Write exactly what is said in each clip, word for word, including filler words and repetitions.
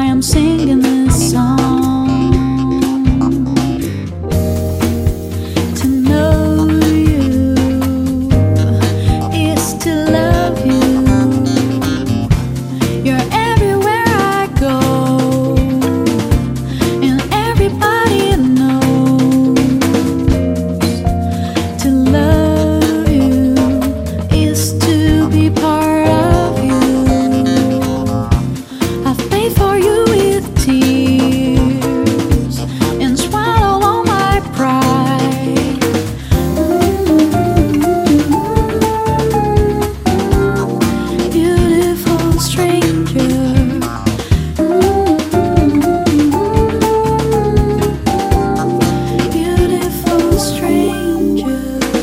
I'm singing this song. To know you is to love you. You're everywhere I go, and everybody knows. To love you is to be part of you. I've paid for you with tears and swallow all my pride. Mm-hmm. Beautiful stranger. Mm-hmm. Beautiful stranger.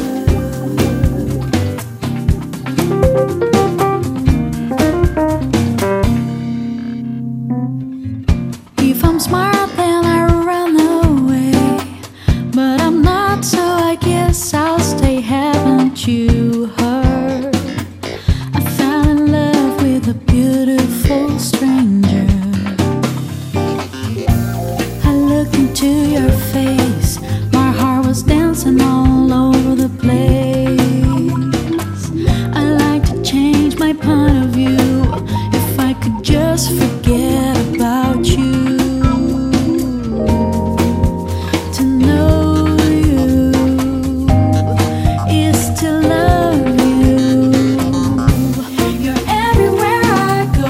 If I'm smart, then I run away. But I'm not, so I guess I'll stay. Haven't you heard? I fell in love with a beautiful stranger. I looked into your face, my heart was dancing all over the place. I like to change my point of view. If I could just forget about you. To know you is to love you. You're everywhere I go,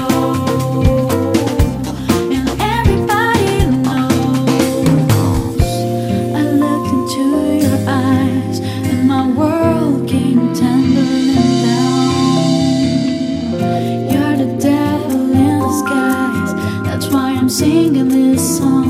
and everybody knows. I looked into your eyes, and my world came tumbling down. You're the devil in disguise. That's why I'm singing this song.